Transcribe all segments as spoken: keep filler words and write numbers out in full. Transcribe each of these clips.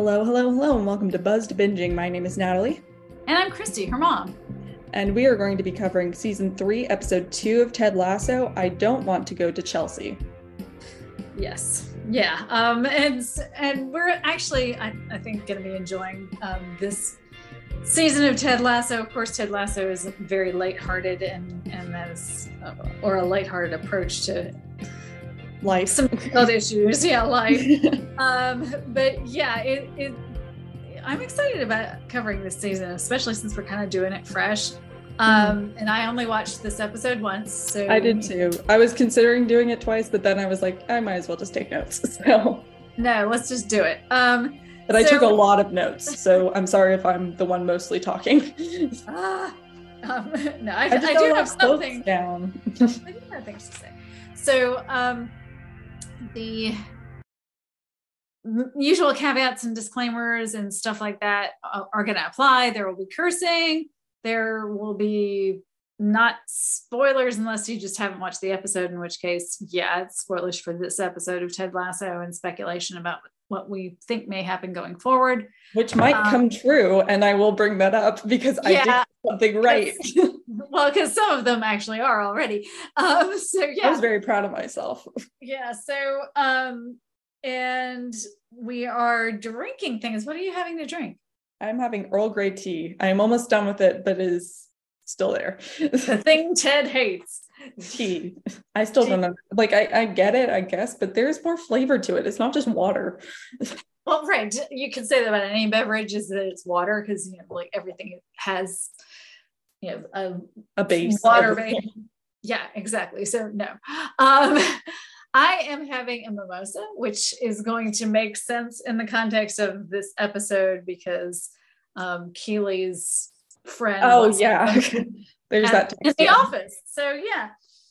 Hello, hello, hello, and welcome to Buzzed Binging. My name is Natalie. And I'm Christy, her mom. And we are going to be covering Season three, Episode two of Ted Lasso, I Don't Want to Go to Chelsea. Yes. Yeah. Um, and, and we're actually, I, I think, going to be enjoying um, this season of Ted Lasso. Of course, Ted Lasso is very lighthearted, and, and that is, uh, or a lighthearted approach to Life. Some health issues. Yeah, life. um, but yeah, it, it I'm excited about covering this season, especially since we're kind of doing it fresh. Um, mm. And I only watched this episode once. So I did too. I was considering doing it twice, but then I was like, I might as well just take notes. So no, let's just do it. Um, but I so, took a lot of notes, so I'm sorry if I'm the one mostly talking. uh, um, no, I, I, I do have something down. I do have things to say. So um, the usual caveats and disclaimers and stuff like that are going to apply. There will be cursing. There will be not spoilers unless you just haven't watched the episode, in which case, yeah, it's spoilers for this episode of Ted Lasso and speculation about what we think may happen going forward. Which might um, come true, and I will bring that up because yeah, I did something right. Well, because some of them actually are already. Um, so yeah. I was very proud of myself. Yeah, so, um, and we are drinking things. What are you having to drink? I'm having Earl Grey tea. I am almost done with it, but it is still there. The thing Ted hates. Tea. I still tea. don't know. Like, I, I get it, I guess, but there's more flavor to it. It's not just water. Well, right. You can say that about any beverage, is that it's water, because, you know, like everything has, you know, a, a base. Water base. Yeah, exactly. So, no. Um, I am having a mimosa, which is going to make sense in the context of this episode because um, Keeley's friend. Oh, yeah. There's at, that. In the yeah. office. So, yeah.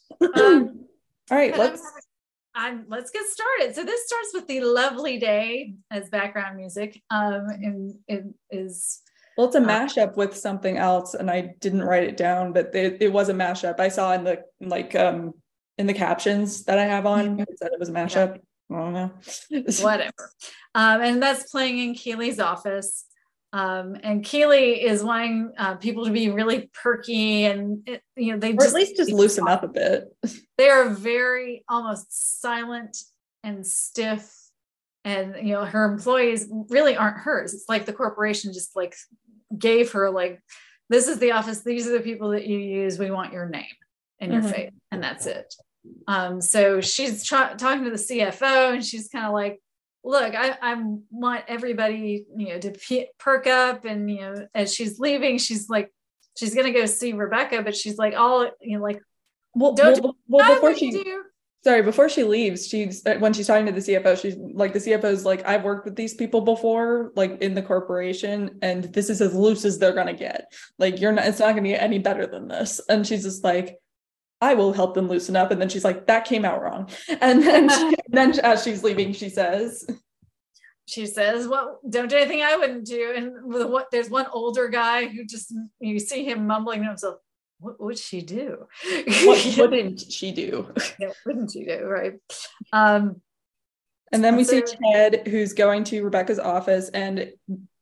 Um, All right, let's. I'm, I'm, let's get started. So this starts with the lovely day as background music. Um, and it is. Well, it's a mashup uh, with something else, and I didn't write it down, but it, it was a mashup. I saw in the like um. in the captions that I have on, it said it was a mashup. Yeah. I don't know. Whatever. Um, and that's playing in Keeley's office. Um, and Keeley is wanting uh, people to be really perky and, it, you know, they or just, at least just loosen up a bit. They are very almost silent and stiff. And, you know, her employees really aren't hers. It's like the corporation just like gave her like, this is the office. These are the people that you use. We want your name and your mm-hmm. face. And that's it. Um, so she's tra- talking to the C F O, and she's kind of like, look, I, I want everybody, you know, to p- perk up. And, you know, as she's leaving, she's like, she's going to go see Rebecca, but she's like, all, you know, like, well, don't well, well before she, do. sorry, before she leaves, she's, when she's talking to the C F O, she's like, the C F O is like, I've worked with these people before, like in the corporation, and this is as loose as they're going to get. Like, you're not, it's not going to get any better than this. And she's just like, I will help them loosen up. And then she's like, that came out wrong. And then, she, and then as she's leaving, she says, she says, well, don't do anything I wouldn't do. And with what, there's one older guy who just, you see him mumbling to himself, what would she do? What wouldn't she do? Yeah, what wouldn't she do? Right. Um, and then we so, see Ted, who's going to Rebecca's office, and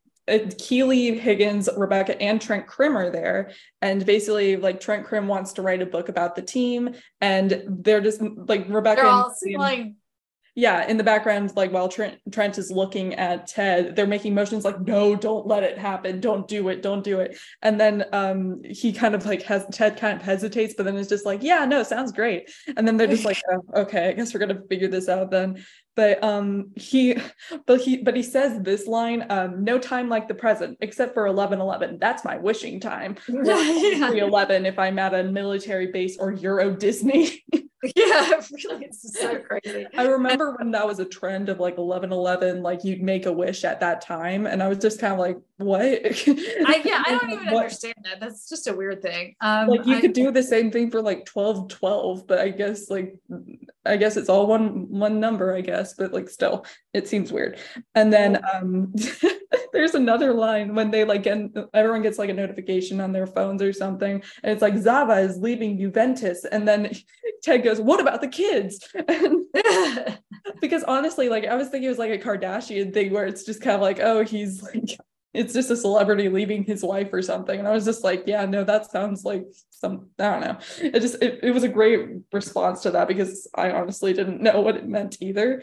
Keeley, Higgins, Rebecca, and Trent Crimm are there. And basically, like, Trent Crimm wants to write a book about the team, and they're just like Rebecca. They're all and, like, yeah, in the background, like while Trent Trent is looking at Ted, they're making motions like, no, don't let it happen, don't do it, don't do it. And then um he kind of like has Ted kind of hesitates, but then it's just like, yeah, no, sounds great. And then they're just like, oh, okay, I guess we're gonna figure this out then. But um he but he but he says this line, um, no time like the present, except for eleven eleven. That's my wishing time. three eleven if I'm at a military base or Euro Disney. Yeah, really, it's so crazy. I remember when that was a trend of like eleven eleven, like you'd make a wish at that time, and I was just kind of like, what? I, yeah, I don't even what? understand that. That's just a weird thing. Um, like you I, could do the same thing for like twelve twelve, but I guess like I guess it's all one one number, I guess, but like still, it seems weird. And then um, there's another line when they like get, everyone gets like a notification on their phones or something, and it's like Zava is leaving Juventus, and then Ted goes, what about the kids? And Because honestly, like I was thinking it was like a Kardashian thing where it's just kind of like, oh, he's like, it's just a celebrity leaving his wife or something. And I was just like, yeah, no, that sounds like some, I don't know. It just, it, it was a great response to that because I honestly didn't know what it meant either.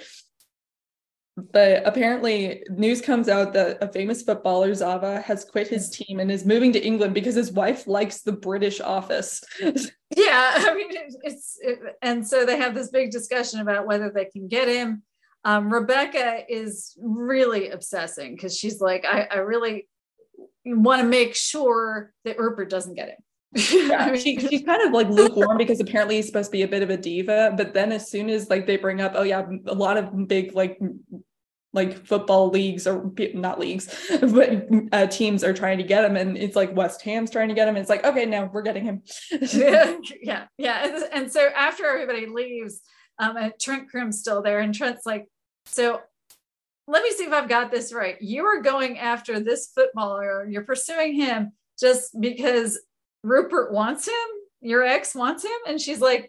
But apparently news comes out that a famous footballer, Zava, has quit his team and is moving to England because his wife likes the British Office. Yeah, I mean, it, it's, it, and so they have this big discussion about whether they can get him. Um, Rebecca is really obsessing because she's like, I, I really want to make sure that Rupert doesn't get him. Yeah, I mean, she, she's kind of like lukewarm because apparently he's supposed to be a bit of a diva, but then as soon as like they bring up, oh yeah, a lot of big like like football leagues or not leagues, but uh, teams are trying to get him, and it's like West Ham's trying to get him. And it's like, okay, no, we're getting him. yeah, yeah, yeah. And, and so after everybody leaves, um, and Trent Crimm's still there, and Trent's like, so let me see if I've got this right. You are going after this footballer, you're pursuing him just because Rupert wants him, your ex wants him? And she's like,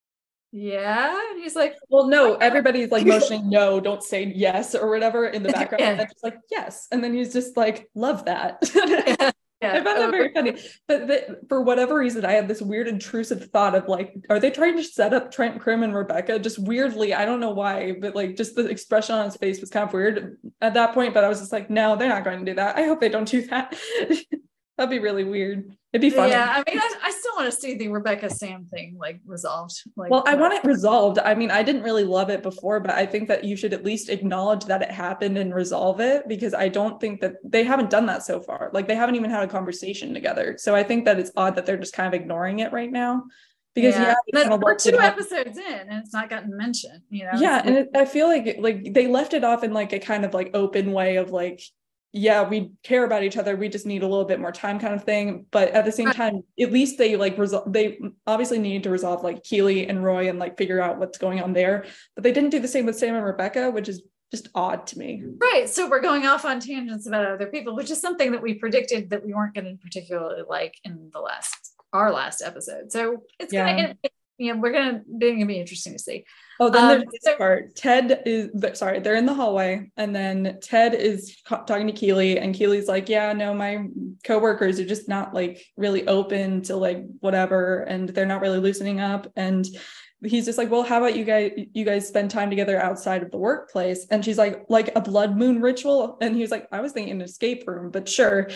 yeah. And he's like, well, no, everybody's like motioning no, don't say yes or whatever in the background. Yeah. And then just like, yes. And then he's just like, love that. Yeah. Yeah. I found that very funny. But the, for whatever reason, I had this weird intrusive thought of like, are they trying to set up Trent Crimm and Rebecca? Just weirdly, I don't know why, but like just the expression on his face was kind of weird at that point. But I was just like, no, they're not going to do that. I hope they don't do that. That'd be really weird. It'd be fun. Yeah, I mean, I, I still want to see the Rebecca Sam thing like resolved. Like, well, I want it resolved. I mean, I didn't really love it before, but I think that you should at least acknowledge that it happened and resolve it, because I don't think that they haven't done that so far. Like they haven't even had a conversation together. So I think that it's odd that they're just kind of ignoring it right now. Because yeah, yeah kind of we're two episodes in and it's not gotten mentioned, you know. Yeah, and it, I feel like like they left it off in like a kind of like open way of like, yeah, we care about each other, we just need a little bit more time kind of thing. But at the same time, at least they like resolve, they obviously need to resolve like Keeley and Roy and like figure out what's going on there. But they didn't do the same with Sam and Rebecca, which is just odd to me. Right. So we're going off on tangents about other people, which is something that we predicted that we weren't going to particularly like in the last our last episode. So it's yeah. gonna it, you know, we're gonna it's gonna be interesting to see. Oh, then um, there's this so, part. Ted is sorry, they're in the hallway, and then Ted is talking to Keeley, and Keeley's like, yeah, no, my coworkers are just not like really open to like whatever, and they're not really loosening up. And he's just like, well, how about you guys you guys spend time together outside of the workplace? And she's like, like a blood moon ritual? And he was like, I was thinking an escape room, but sure.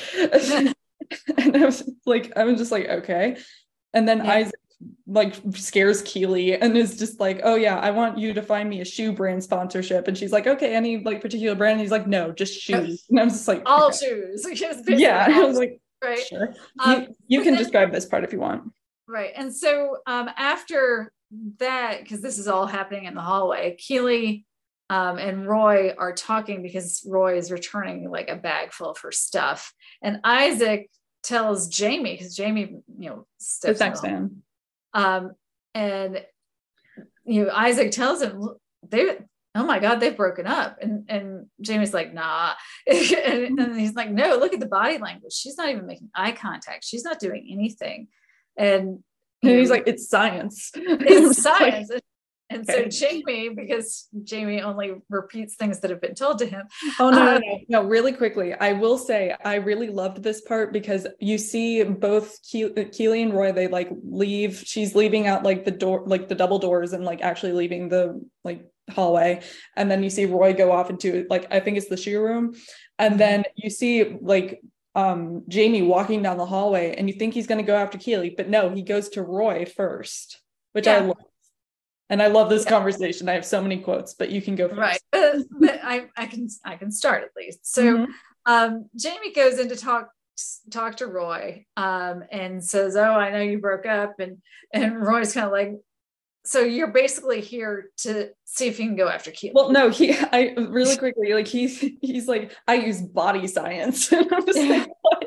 And I was like, I was just like, okay. And then yeah. Isaac like scares Keeley and is just like, oh yeah, I want you to find me a shoe brand sponsorship. And she's like, okay, any like particular brand? And he's like, no, just shoes. And I was just like, all okay. shoes. Yeah, I was like, right. Sure. Um, you you can then, describe this part if you want. Right. And so um, after that, because this is all happening in the hallway, Keeley um, and Roy are talking because Roy is returning like a bag full of her stuff. And Isaac tells Jamie, because Jamie, you know, steps the next man. Um, and you know, Isaac tells him, they, oh my God, they've broken up. And and Jamie's like, nah. and, and he's like, no, look at the body language. She's not even making eye contact. She's not doing anything. And, and he's know, like, it's science. It's science. Like, and okay. so Jamie, because Jamie only repeats things that have been told to him. Oh, no, uh, no, no, no, really quickly. I will say, I really loved this part because you see both Ke- Keeley and Roy, they like leave, she's leaving out like the door, like the double doors and like actually leaving the like hallway. And then you see Roy go off into like, I think it's the shoe room. And then you see like um, Jamie walking down the hallway and you think he's going to go after Keeley, but no, he goes to Roy first, which yeah. I love. And I love this yeah. conversation. I have so many quotes, but you can go first. Right. Uh, but I, I can I can start at least. So mm-hmm. um, Jamie goes in to talk talk to Roy um, and says, oh, I know you broke up. And, and Roy's kind of like, so you're basically here to see if you can go after Keeley. Well, no, he, I really quickly, like he's, he's like, I use body science. And I'm just like, what?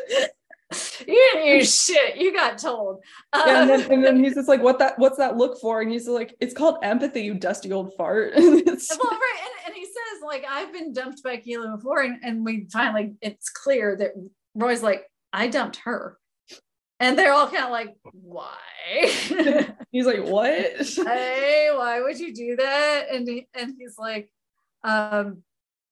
You didn't use shit. You got told. Um, yeah, and, then, and then he's just like, "What that? What's that look for?" And he's like, "It's called empathy, you dusty old fart." And it's, well, right, and, and he says, "Like I've been dumped by Keeley before," and, and we finally it's clear that Roy's like, "I dumped her," And they're all kind of like, why? He's like, what? Hey, why would you do that? And he, and he's like, um,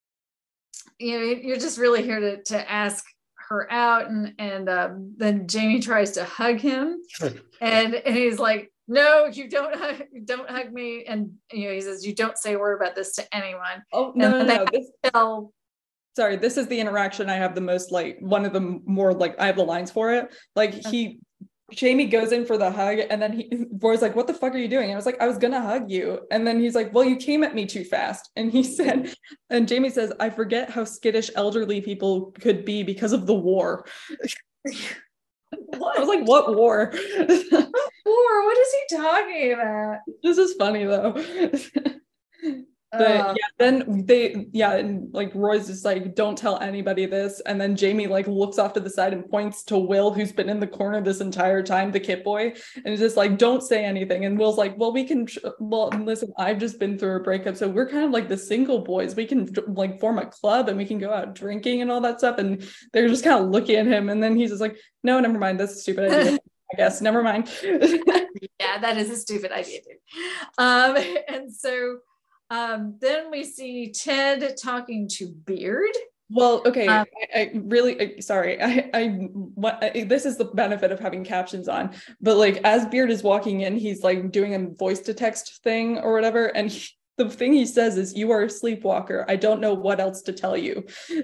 you know, you're just really here to to ask her out. And and um, then Jamie tries to hug him, and and he's like, no, you don't hug, don't hug me. And you know, he says, you don't say a word about this to anyone. Oh no, and no, no. This, tell, sorry, this is the interaction I have the most, like one of the more like I have the lines for it. Like he Jamie goes in for the hug, and then he Roy's like, what the fuck are you doing? And I was like, I was gonna hug you. And then he's like, well, you came at me too fast. And he said, and Jamie says, I forget how skittish elderly people could be because of the war. What? I was like, what war? What war? What is he talking about? This is funny though. But uh, yeah, then they, yeah, and like Roy's just like, don't tell anybody this. And then Jamie like looks off to the side and points to Will, who's been in the corner this entire time, the Kit boy, and is just like, don't say anything. And Will's like, well, we can, well, listen, I've just been through a breakup, so we're kind of like the single boys. We can like form a club and we can go out drinking and all that stuff. And they're just kind of looking at him. And then he's just like, no, never mind. That's a stupid idea. I guess, never mind. Yeah, that is a stupid idea, dude. Um, and so Um, then we see Ted talking to Beard. Well, okay, um, I, I really, sorry, I, I, what, I, this is the benefit of having captions on, but like as Beard is walking in, he's like doing a voice to text thing or whatever, and he, the thing he says is, you are a sleepwalker. I don't know what else to tell you.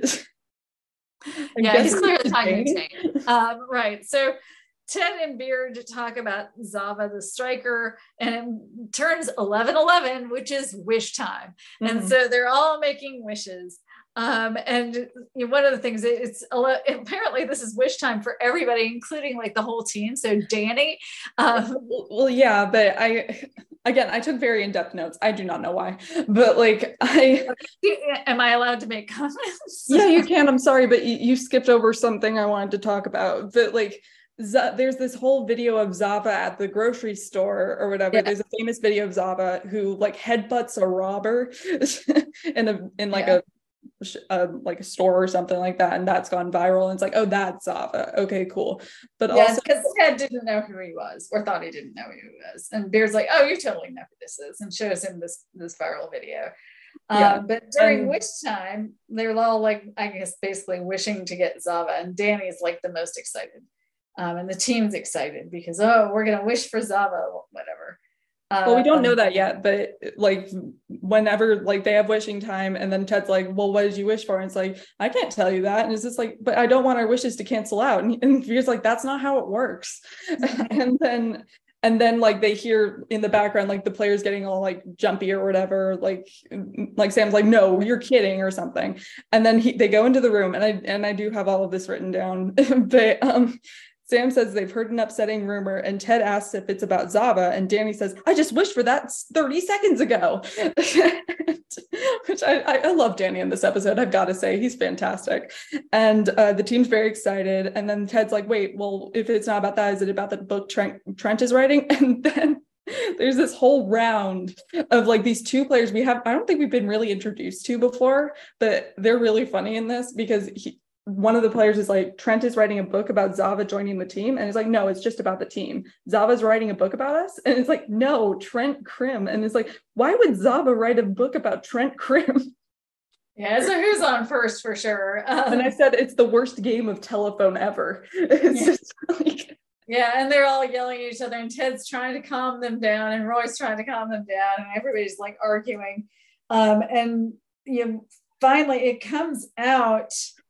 Yeah, he's clearly talking to Tate. Um, right, so Ted and Beard talk about Zava the striker, and it turns eleven eleven, which is wish time. Mm-hmm. And so they're all making wishes. Um, and you know, one of the things, it's apparently this is wish time for everybody, including like the whole team. So Danny. Um, well, yeah, but I, again, I took very in-depth notes. I do not know why, but like I. Am I allowed to make comments? Yeah, you can. I'm sorry, but you, you skipped over something I wanted to talk about. But like, Z- there's this whole video of Zava at the grocery store or whatever. Yeah. There's a famous video of Zava who like headbutts a robber in a in like yeah. a, a like a store or something like that, and that's gone viral. And it's like, oh, that's Zava. Okay, cool. But yeah, also because Ted didn't know who he was, or thought he didn't know who he was, and Beard's like, oh, you totally know who this is, and shows him this this viral video. Yeah. Um, but during and, wish time, they're all like, I guess, basically wishing to get Zava, and Danny's like the most excited. Um, and the team's excited because, oh, we're going to wish for Zava, whatever. Um, well, we don't know that yet, but like whenever like they have wishing time, and then Ted's like, well, what did you wish for? And it's like, I can't tell you that. And it's just like, but I don't want our wishes to cancel out. And, and Veer's like, that's not how it works. and then and then like they hear in the background, like the players getting all like jumpy or whatever, like like Sam's like, no, you're kidding or something. And then he, they go into the room, and I and I do have all of this written down, but um Sam says they've heard an upsetting rumor, and Ted asks if it's about Zava, and Danny says, I just wished for that thirty seconds ago. Which I, I love Danny in this episode, I've got to say. He's fantastic. And uh, the team's very excited. And then Ted's like, wait, well, if it's not about that, is it about the book Trent, Trent is writing? And then there's this whole round of like these two players we have, I don't think we've been really introduced to before, but they're really funny in this because he, one of the players is like, Trent is writing a book about Zava joining the team. And it's like, no, it's just about the team. Zava's writing a book about us. And it's like, no, Trent Krim. And it's like, why would Zava write a book about Trent Krim? Yeah, so who's on first for sure. Um, and I said, it's the worst game of telephone ever. It's yeah. just like... Yeah, and they're all yelling at each other, and Ted's trying to calm them down, and Roy's trying to calm them down, and everybody's like arguing. Um, and you know, finally it comes out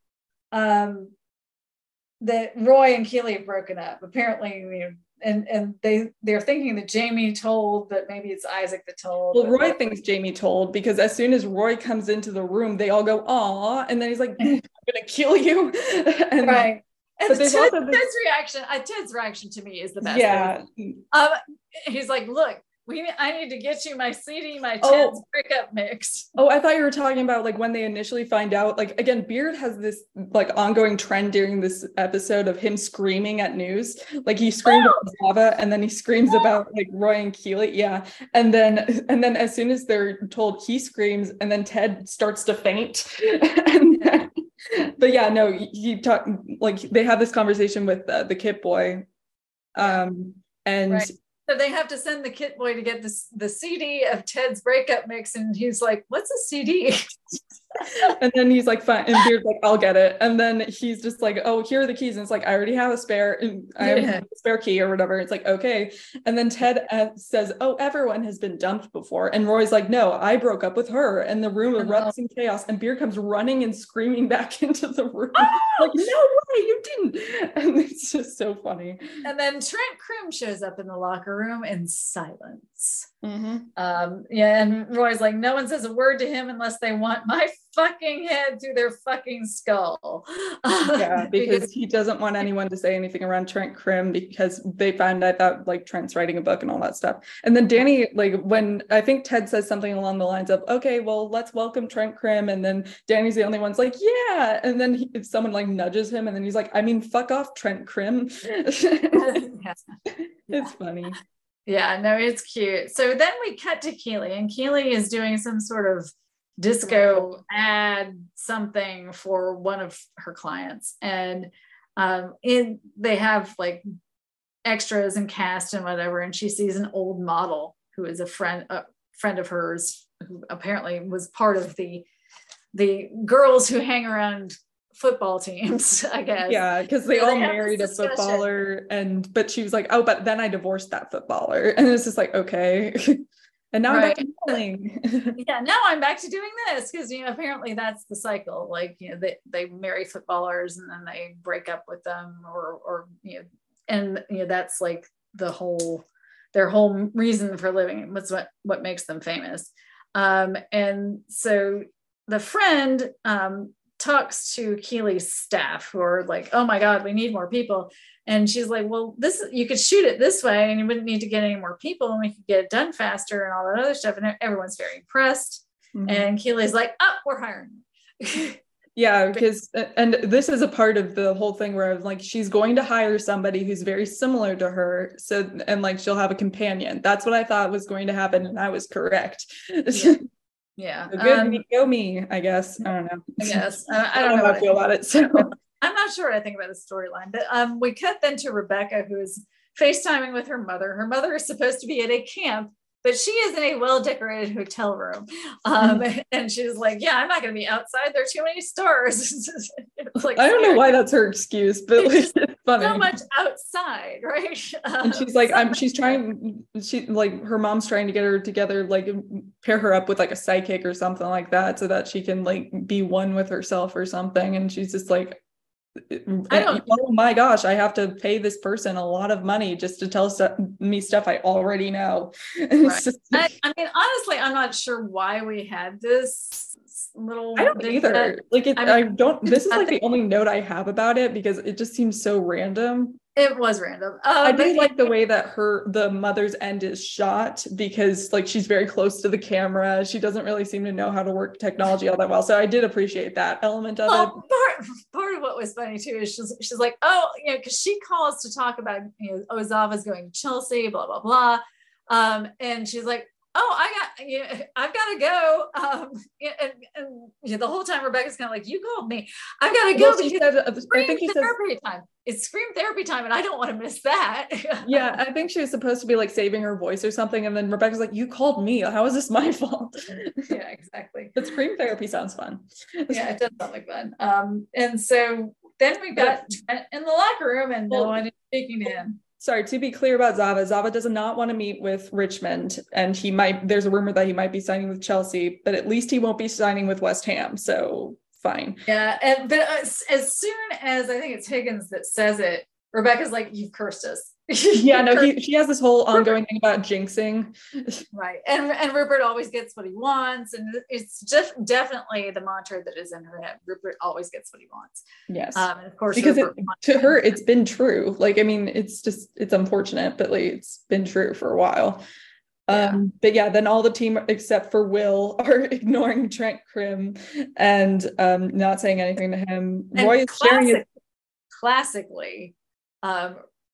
um that Roy and Keeley have broken up, apparently, you know, and and they they're thinking that Jamie told, but maybe it's Isaac that told. Well, Roy thinks Jamie told, because as soon as Roy comes into the room, they all go, aw, and then he's like, I'm gonna kill you. And, right. And but Ted, also this... Ted's reaction, uh, Ted's reaction to me is the best. Yeah. Um, he's like, look, we I need to get you my C D, my Ted's oh. breakup mix. Oh, I thought you were talking about like when they initially find out, like, again, Beard has this like ongoing trend during this episode of him screaming at news. Like he screamed oh. about Zava, and then he screams oh. about like Roy and Keeley. Yeah. And then and then as soon as they're told, he screams, and then Ted starts to faint. and then, but yeah, no, he talk like they have this conversation with uh, the Kit boy. Um, and right. So they have to send the Kit Boy to get this the C D of Ted's breakup mix, and he's like, "What's a C D?" And then he's like, fine. And Beard's like, I'll get it. And then he's just like, oh, here are the keys. And it's like, I already have a spare, I have yeah. a spare key or whatever. It's like, okay. And then Ted uh, says, oh, everyone has been dumped before. And Roy's like, no, I broke up with her. And the room erupts in chaos. And Beard comes running and screaming back into the room. Oh! Like, no way, you didn't. And it's just so funny. And then Trent Crimm shows up in the locker room in silence. Mm-hmm. Um, yeah, and Roy's like, no one says a word to him unless they want my fucking head through their fucking skull. Yeah, because, because he doesn't want anyone to say anything around Trent Crimm, because they found out that like Trent's writing a book and all that stuff. And then Danny, like when I think Ted says something along the lines of, okay, well, let's welcome Trent Crimm. And then Danny's the only one's like, yeah. And then he, if someone like nudges him, and then he's like, I mean, fuck off, Trent Crimm. Yeah. It's funny. Yeah, no, it's cute. So then we cut to Keeley, and Keeley is doing some sort of disco ad something for one of her clients. And um, in they have like extras and cast and whatever, and she sees an old model who is a friend a friend of hers, who apparently was part of the the girls who hang around football teams, I guess. Yeah, because they so all they married a footballer, and but she was like, oh, but then I divorced that footballer. And it's just like, okay. And now right. I'm back to modeling. Yeah, now I'm back to doing this, because you know, apparently that's the cycle. Like, you know, they, they marry footballers and then they break up with them, or or you know, and you know, that's like the whole their whole reason for living. What's what what makes them famous. Um, and so the friend um talks to Keeley's staff, who are like, oh my God, we need more people. And she's like, well, this, you could shoot it this way and you wouldn't need to get any more people, and we could get it done faster and all that other stuff. And everyone's very impressed. Mm-hmm. And Keeley's like, oh, we're hiring. Yeah, because, and this is a part of the whole thing where I was like, she's going to hire somebody who's very similar to her. So, and like, she'll have a companion. That's what I thought was going to happen. And I was correct. Yeah. Yeah. So good, um, me, go me, I guess. I don't know. Yes. Uh, I, don't I don't know how I feel about it. So I'm not sure what I think about the storyline, but um, we cut then to Rebecca, who is FaceTiming with her mother. Her mother is supposed to be at a camp, but she is in a well-decorated hotel room. Um, mm-hmm. And she's like, yeah, I'm not going to be outside. There are too many stars. It's like, I don't know why that's her excuse, but like, it's funny. So much outside, right? Um, and she's like, I'm, she's trying, she like, her mom's trying to get her together, like pair her up with like a psychic or something like that, so that she can like be one with herself or something. And she's just like, I don't, oh my gosh, I have to pay this person a lot of money just to tell st- me stuff I already know. Right. Just, I, I mean, honestly, I'm not sure why we had this little. I don't either. That, like, it, I, mean, I don't. This is like the only note I have about it, because it just seems so random. It was random. Um, I do like the way that her, the mother's end is shot, because like she's very close to the camera. She doesn't really seem to know how to work technology all that well. So I did appreciate that element of well, it. Part, part of what was funny too is she's, she's like, oh, you know, because she calls to talk about, you know, oh, Zava's going to Chelsea, blah, blah, blah. Um, and she's like, oh, I got, you know, I've got to go. Um, and, and you know, the whole time Rebecca's kind of like, you called me. I've got to go, well, because said, it's I think therapy says, time. It's scream therapy time, and I don't want to miss that. Yeah, I think she was supposed to be like saving her voice or something, and then Rebecca's like, you called me. How is this my fault? Yeah, exactly. But scream therapy sounds fun. Yeah, it does sound like fun. Um, and so then we got Trent in the locker room, and no one is speaking to him. Sorry, to be clear about Zava, Zava does not want to meet with Richmond, and he might, there's a rumor that he might be signing with Chelsea, but at least he won't be signing with West Ham, so fine. Yeah, and but as, as soon as, I think it's Higgins that says it, Rebecca's like, you've cursed us. Yeah, no, he, she has this whole ongoing thing about jinxing. Right, and and Rupert always gets what he wants, and it's just definitely the mantra that is in her head. Rupert always gets what he wants. Yes, um, and of course, because it, to her, it's been true. Like, I mean, it's just, it's unfortunate, but like, it's been true for a while. Yeah. Um, but yeah, then all the team except for Will are ignoring Trent Crimm and um, not saying anything to him. And Roy is classic, sharing his- classically. Um,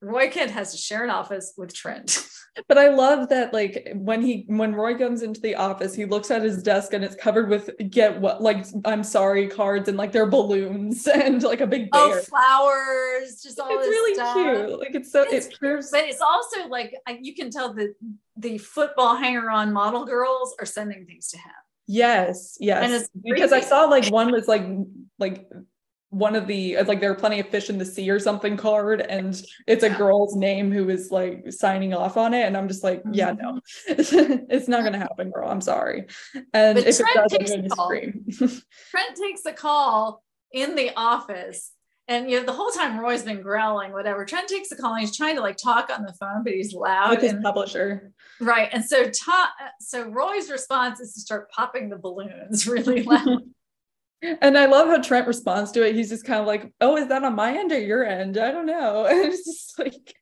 Roy Kent has to share an office with Trent. But I love that, like, when he when Roy comes into the office, he looks at his desk and it's covered with get what like I'm sorry cards and like their balloons and like a big bear. Oh, flowers, just all it's this really stuff. cute. Like it's so it's it proves, but it's also like you can tell that the football hanger-on model girls are sending things to him. Yes, yes. And it's because creepy. I saw like one was like like one of the like there are plenty of fish in the sea or something card, and it's a Yeah. girl's name who is like signing off on it, and I'm just like, mm-hmm. yeah, no, it's not gonna happen, girl. I'm sorry. And but if Trent it does, takes I'm gonna the call. scream. Trent takes the call in the office, and you know the whole time Roy's been growling, whatever. Trent takes the call and he's trying to like talk on the phone, but he's loud with his and publisher. Right. And so ta- so Roy's response is to start popping the balloons really loud. And I love how Trent responds to it. He's just kind of like, oh, is that on my end or your end? I don't know. And it's just like,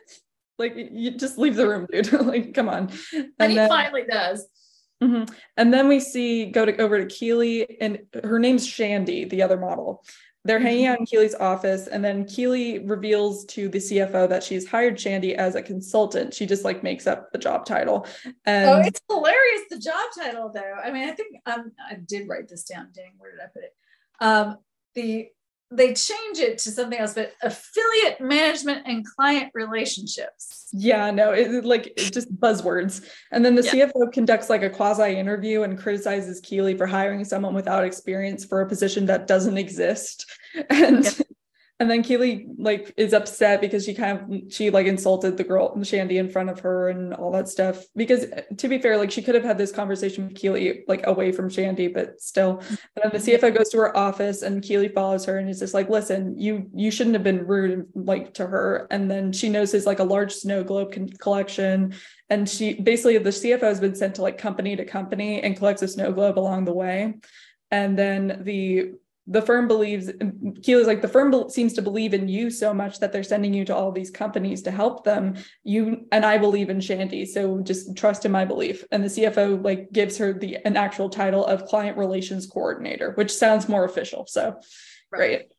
like you just leave the room, dude. Like, come on. And, and he then, finally does. Mm-hmm. And then we see go to over to Keeley, and her name's Shandy, the other model. They're hanging out in Keeley's office, and then Keeley reveals to the C F O that she's hired Shandy as a consultant. She just like makes up the job title. And oh, it's hilarious, the job title though. I mean, I think um, I did write this down. Dang, where did I put it? Um, the they change it to something else, but affiliate management and client relationships. Yeah, no, it like it just buzzwords. And then the yeah. C F O conducts like a quasi interview and criticizes Keeley for hiring someone without experience for a position that doesn't exist. And yeah. and then Keeley like is upset because she kind of she like insulted the girl Shandy in front of her and all that stuff. Because to be fair, like she could have had this conversation with Keeley like away from Shandy, but still. And then the C F O goes to her office and Keeley follows her and is just like, listen, you you shouldn't have been rude like to her. And then she notices like a large snow globe con- collection, and she basically the C F O has been sent to like company to company and collects a snow globe along the way. And then the the firm believes, Keeley's like, the firm be- seems to believe in you so much that they're sending you to all these companies to help them. You and I believe in Shandy, so just trust in my belief. And the C F O like gives her the an actual title of client relations coordinator, which sounds more official. So right. Great.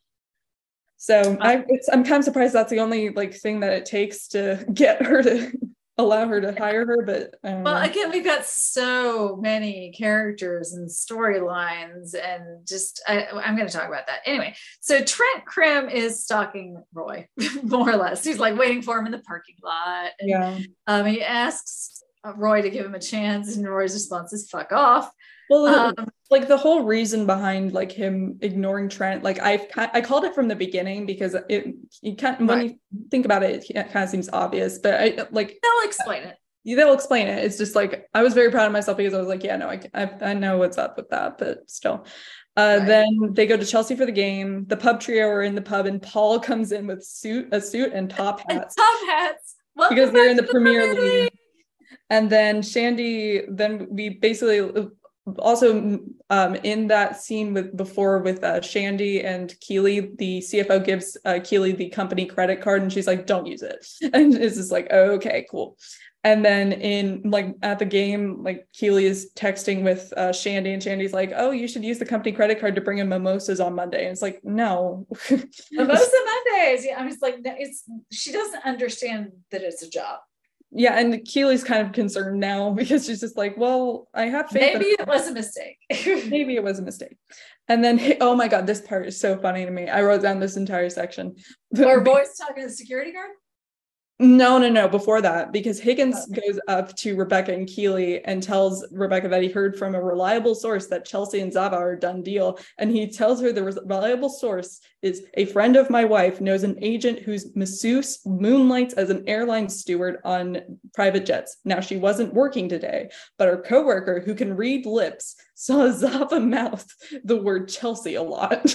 So I, it's, I'm kind of surprised that's the only like thing that it takes to get her to allow her to hire her. But I don't well, know. Again, we've got so many characters and storylines, and just I, I'm going to talk about that anyway. So Trent Krim is stalking Roy, more or less. He's like waiting for him in the parking lot. And, yeah. Um, he asks Roy to give him a chance, and Roy's response is "fuck off." Well, um, like the whole reason behiund like him ignoring Trent, like I've I called it from the beginning because it you can't when right. you think about it, it kind of seems obvious, but I like they'll explain it. They'll explain it. It's just like I was very proud of myself because I was like, yeah, no, I I, I know what's up with that, but still. Uh, right. Then they go to Chelsea for the game. The pub trio are in the pub, and Paul comes in with suit a suit and top hats. And top hats. Welcome because they're in the, the Premier Premier League. League. And then Shandy, then we basically. Also, um, in that scene with before with uh, Shandy and Keeley, the C F O gives uh, Keeley the company credit card, and she's like, "Don't use it." And it's just like, oh, "Okay, cool." And then in like at the game, like Keeley is texting with uh, Shandy, and Shandy's like, "Oh, you should use the company credit card to bring in mimosas on Monday." And it's like, no, mimosa Mondays. Yeah, I'm just like, it's she doesn't understand that it's a job. Yeah, and Keeley's kind of concerned now because she's just like, well, I have faith. Maybe it was a mistake. Maybe it was a mistake. And then, oh my God, this part is so funny to me. I wrote down this entire section. Or boys talking to the security guard? No, no, no. Before that, because Higgins oh. goes up to Rebecca and Keeley and tells Rebecca that he heard from a reliable source that Chelsea and Zava are a done deal. And he tells her the reliable source is a friend of my wife knows an agent whose masseuse moonlights as an airline steward on private jets. Now, she wasn't working today, but her coworker who can read lips saw Zava mouth the word Chelsea a lot.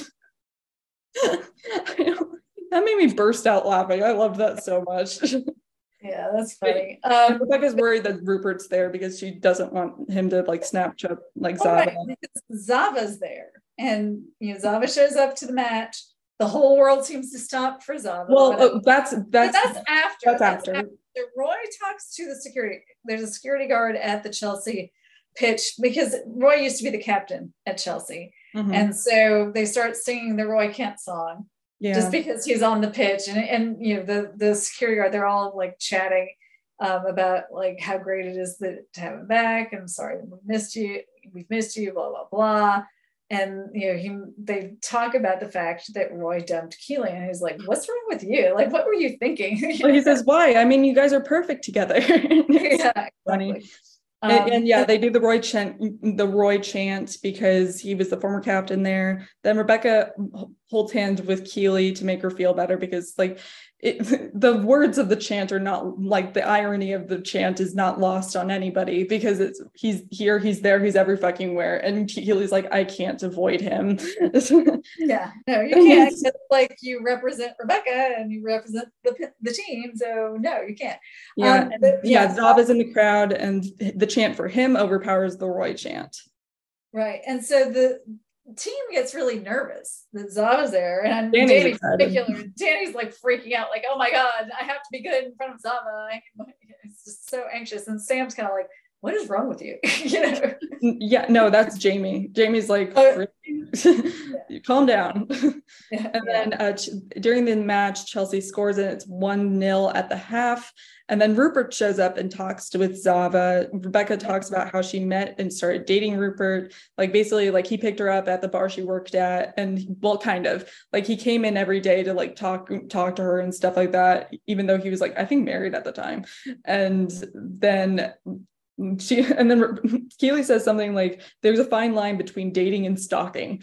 I know. That made me burst out laughing. I loved that so much. Yeah, that's funny. Um, Rebecca's worried that Rupert's there because she doesn't want him to like Snapchat like Zava. Oh, right. Zava's there, and you know Zava shows up to the match. The whole world seems to stop for Zava. Well, uh, that's that's that's after. That's, that's after. after. Roy talks to the security. There's a security guard at the Chelsea pitch because Roy used to be the captain at Chelsea, mm-hmm. and so they start singing the Roy Kent song. Yeah. Just because he's on the pitch, and and you know the the security guard, they're all like chatting um, about like how great it is that to have him back. I'm sorry that we missed you. We've missed you. Blah blah blah. And you know he they talk about the fact that Roy dumped Keely, and he's like, "What's wrong with you? Like, what were you thinking?" Well, he says, "Why? I mean, you guys are perfect together." Yeah, funny. exactly. And, Um, and yeah, they do the Roy chant, the Roy chant because he was the former captain there. Then Rebecca holds hands with Keely to make her feel better because, like, it, the words of the chant are not like the irony of the chant is not lost on anybody because it's he's here, he's there, he's every fucking where, and Keely's like, I can't avoid him. Yeah, no, you can't. Like, you represent Rebecca and you represent the the team, so no, you can't. Yeah, um, but, yeah, yeah, Zava's in the crowd, and the chant for him overpowers the Roy chant. Right, and so the team gets really nervous that Zava's there, and Danny's Danny in excited. particular, Danny's like freaking out, like, oh my god, I have to be good in front of Zava. It's just so anxious, and Sam's kind of like, what is wrong with you? You know? Yeah, no, that's Jamie. Jamie's like, Oh, yeah. Calm down. Yeah, And yeah. then uh, ch- during the match, Chelsea scores and it's one nil at the half. And then Rupert shows up and talks to, with Zava. Rebecca talks about how she met and started dating Rupert. Like, basically, like, he picked her up at the bar she worked at, and well, kind of like he came in every day to like talk talk to her and stuff like that, even though he was like, I think, married at the time. And then she and then Keely says something like, there's a fine line between dating and stalking.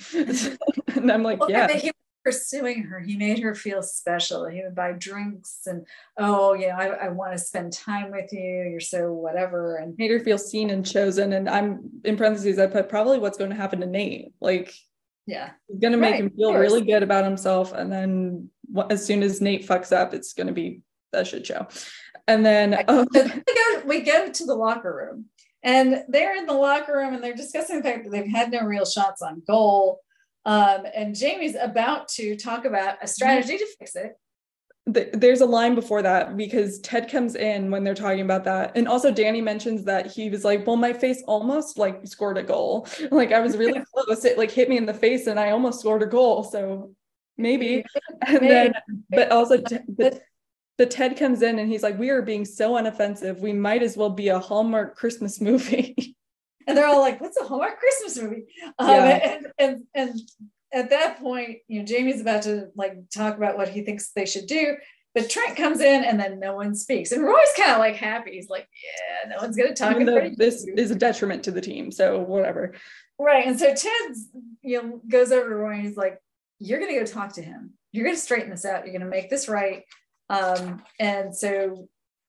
And I'm like, well, yeah, he was pursuing her. He made her feel special. He would buy drinks and, oh, you know, I, I want to spend time with you, you're so whatever, and made her feel seen and chosen. And I'm, in parentheses, I put probably what's going to happen to Nate. Like, yeah, he's gonna make right, him feel really good about himself, and then as soon as Nate fucks up, it's gonna be a shit show. And then right. oh. we, go, we go to the locker room, and they're in the locker room and they're discussing the fact that they've had no real shots on goal. Um, and Jamie's about to talk about a strategy to fix it. There's a line before that because Ted comes in when they're talking about that. And also Danny mentions that he was like, well, my face almost like scored a goal. Like, I was really close. It like hit me in the face and I almost scored a goal. So maybe. And maybe. then, but also, but the Ted comes in and he's like, we are being so unoffensive. We might as well be a Hallmark Christmas movie. And they're all like, what's a Hallmark Christmas movie? Um, yeah. and, and, and at that point, you know, Jamie's about to like talk about what he thinks they should do, but Trent comes in and then no one speaks. And Roy's kind of like happy. He's like, yeah, no one's going to talk. Even though this is a detriment to the team, so whatever. Right. And so Ted, you know, goes over to Roy and he's like, you're going to go talk to him. You're going to straighten this out. You're going to make this right. Um, and so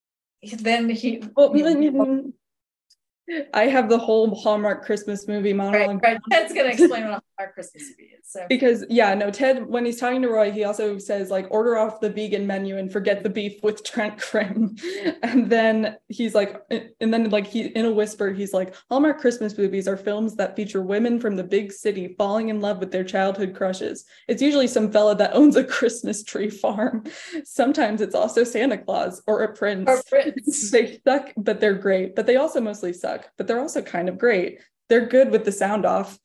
then he, well, you know, I have the whole Hallmark Christmas movie monologue. Right, right. Ted's going to explain what a Hallmark Christmas movie is. So. Because, yeah, no, Ted, when he's talking to Roy, he also says, like, order off the vegan menu and forget the beef with Trent Crimm. And then he's like, and then, like, he in a whisper, he's like, Hallmark Christmas movies are films that feature women from the big city falling in love with their childhood crushes. It's usually some fella that owns a Christmas tree farm. Sometimes it's also Santa Claus or a prince. Or prince. They suck, but they're great. But they also mostly suck. But they're also kind of great. They're good with the sound off.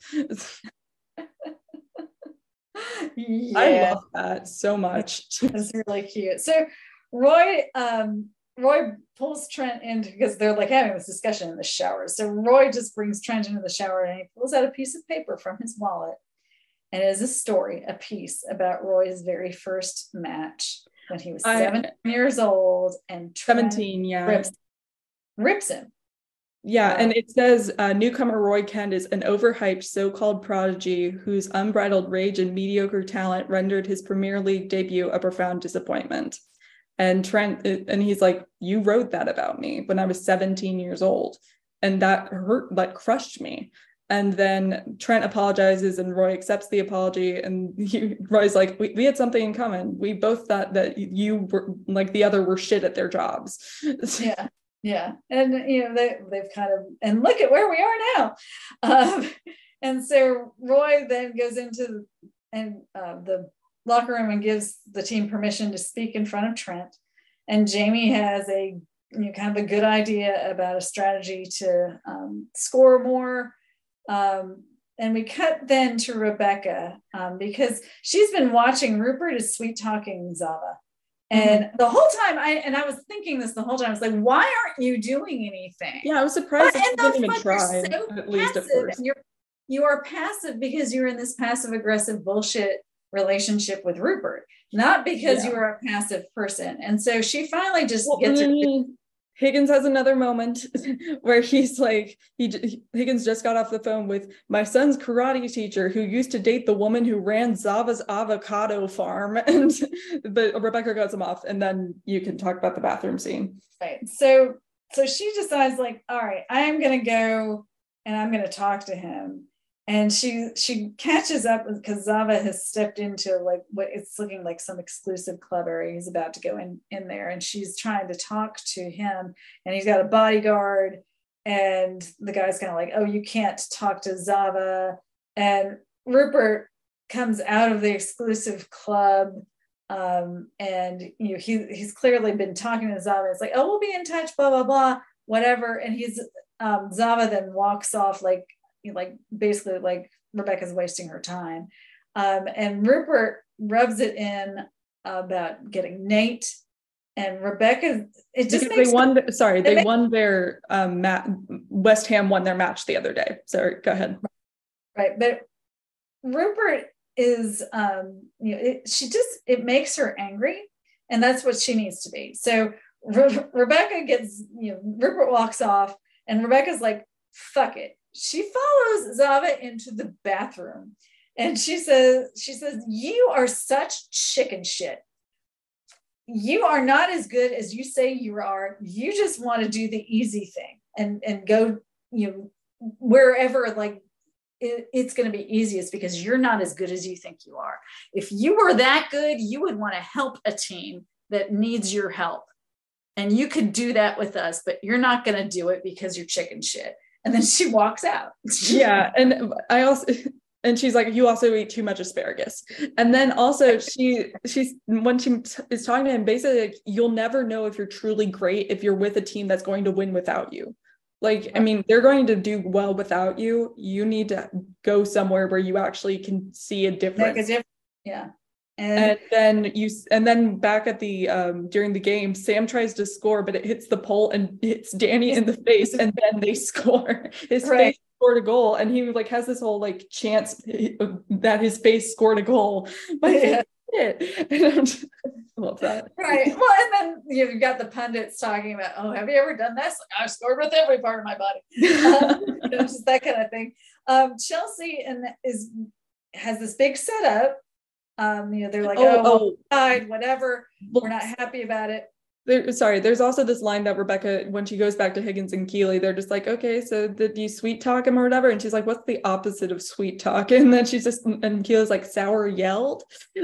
Yeah. I love that so much. It's really cute. So Roy, um, Roy pulls Trent in because they're like having this discussion in the shower. So Roy just brings Trent into the shower and he pulls out a piece of paper from his wallet. And it is a story, a piece about Roy's very first match when he was I, seven years old and Trent seventeen, yeah. rips, rips him. Yeah, and it says uh, newcomer Roy Kent is an overhyped so-called prodigy whose unbridled rage and mediocre talent rendered his Premier League debut a profound disappointment. And Trent, and he's like, you wrote that about me when I was seventeen years old. And that hurt, like crushed me. And then Trent apologizes and Roy accepts the apology. And he, Roy's like, we, we had something in common. We both thought that you were like the other were shit at their jobs. Yeah. Yeah. And, you know, they, they've kind of, and look at where we are now. Um, and so Roy then goes into and uh, the locker room and gives the team permission to speak in front of Trent. And Jamie has a, you know, kind of a good idea about a strategy to um, score more. Um, and we cut then to Rebecca um, because she's been watching Rupert is sweet talking Zava. And mm-hmm. the whole time I, and I was thinking this the whole time, I was like, why aren't you doing anything? Yeah, I was surprised but, that you didn't even try, so at least at first. And you're, you are passive because you're in this passive aggressive bullshit relationship with Rupert, not because yeah. you are a passive person. And so she finally just well, gets her- Higgins has another moment where he's like, he Higgins just got off the phone with my son's karate teacher who used to date the woman who ran Zava's avocado farm. And but Rebecca cuts him off, and then you can talk about the bathroom scene. Right. So so she decides, like, all right, I am gonna go and I'm gonna talk to him. And she she catches up because Zava has stepped into like what it's looking like some exclusive club area. He's about to go in, in there, and she's trying to talk to him, and he's got a bodyguard, and the guy's kind of like, oh, you can't talk to Zava. And Rupert comes out of the exclusive club, um, and you know he he's clearly been talking to Zava. It's like, oh, we'll be in touch, blah blah blah, whatever. And he's um, Zava then walks off like. like basically like Rebecca's wasting her time. Um, and Rupert rubs it in about getting Nate, and Rebecca, it just because makes they won her, sorry they makes, won their um mat West Ham won their match the other day. Sorry, go ahead. Right, but Rupert is um you know it, she just it makes her angry, and that's what she needs to be. So Re- Rebecca gets, you know Rupert walks off, and Rebecca's like, fuck it. She follows Zava into the bathroom, and she says, she says, you are such chicken shit. You are not as good as you say you are. You just want to do the easy thing and, and go, you know, wherever like it, it's going to be easiest because you're not as good as you think you are. If you were that good, you would want to help a team that needs your help. And you could do that with us, but you're not going to do it because you're chicken shit. And then she walks out. Yeah. And I also, and she's like, you also eat too much asparagus. And then also she, she's, when she t- is talking to him, basically like, you'll never know if you're truly great if you're with a team that's going to win without you. Like, I mean, they're going to do well without you. You need to go somewhere where you actually can see a difference. Make a difference. Yeah. And, and then you, and then back at the, um, during the game, Sam tries to score, but it hits the pole and hits Danny in the face, and then they score. His right. face scored a goal, and he like has this whole like chance that his face scored a goal. But yeah. it, and I'm just, I love that. Right. Well, and then you've got the pundits talking about, oh, have you ever done this? Like, I've scored with every part of my body. Um, you know, just that kind of thing. Um, Chelsea and is has this big setup. Um, you know, they're like, oh, oh, oh. Died, whatever. We're not happy about it. There, sorry, there's also this line that Rebecca, when she goes back to Higgins and Keeley, they're just like, okay, so did you sweet talk him or whatever? And she's like, what's the opposite of sweet talk? And then she's just, and Keeley's like, sour yelled.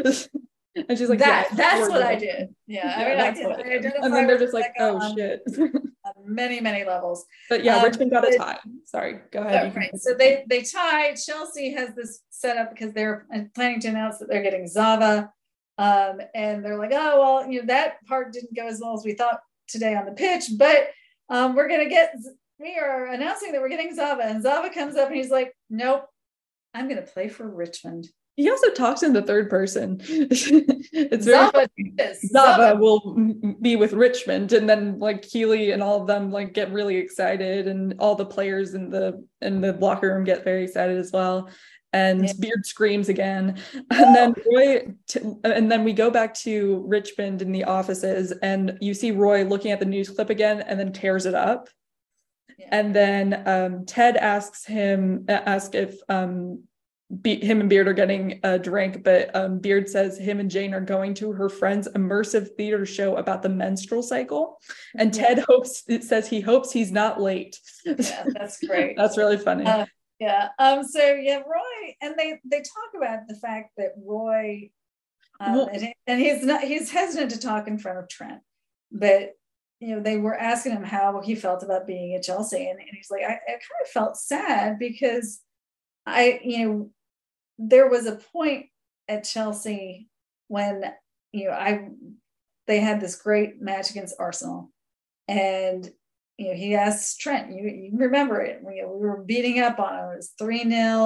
And she's like, that, yeah, that's what I did. Yeah, I mean, yeah, I did. I identify and then they're just like, oh, on, shit. on many, many levels. But yeah, um, Richmond got but, a tie. Sorry, go ahead. Oh, right. So they, they tied. Chelsea has this set up because they're planning to announce that they're getting Zava. Um, and they're like, oh, well, you know, that part didn't go as well as we thought today on the pitch, but um, we're going to get, we are announcing that we're getting Zava. And Zava comes up and he's like, nope, I'm going to play for Richmond. He also talks in the third person. It's very Zava, Zava, Zava will be with Richmond, and then like Keeley and all of them like get really excited, and all the players in the in the locker room get very excited as well. And yeah. Beard screams again, and then Roy, t- and then we go back to Richmond in the offices, and you see Roy looking at the news clip again, and then tears it up. Yeah. And then um, Ted asks him, ask if um, Be- him and Beard are getting a drink, but um, Beard says him and Jane are going to her friend's immersive theater show about the menstrual cycle, and yeah. Ted hopes it says he hopes he's not late. Yeah, that's great. That's really funny. Uh, yeah. Um. So yeah, Roy, and they they talk about the fact that Roy, um, well, and, and he's not he's hesitant to talk in front of Trent, but you know they were asking him how he felt about being at Chelsea, and, and he's like, I, I kind of felt sad because I you know. There was a point at Chelsea when, you know, I, they had this great match against Arsenal, and, you know, he asked Trent, you, you remember it, we, we were beating up on him, it was three nil,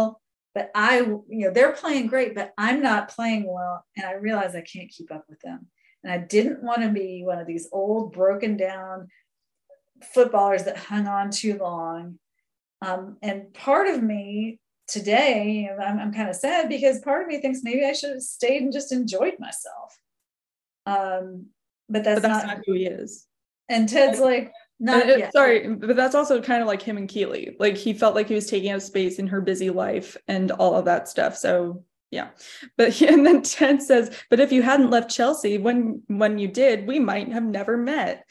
but I, you know, they're playing great, but I'm not playing well. And I realize I can't keep up with them. And I didn't want to be one of these old, broken down footballers that hung on too long. Um, and part of me today, you know, I'm, I'm kind of sad because part of me thinks maybe I should have stayed and just enjoyed myself. Um, but that's, but that's not, not who he is. And Ted's like, not it, yet. Sorry, but that's also kind of like him and Keeley. Like he felt like he was taking up space in her busy life and all of that stuff. So yeah, but and then Ted says, "But if you hadn't left Chelsea when when you did, we might have never met."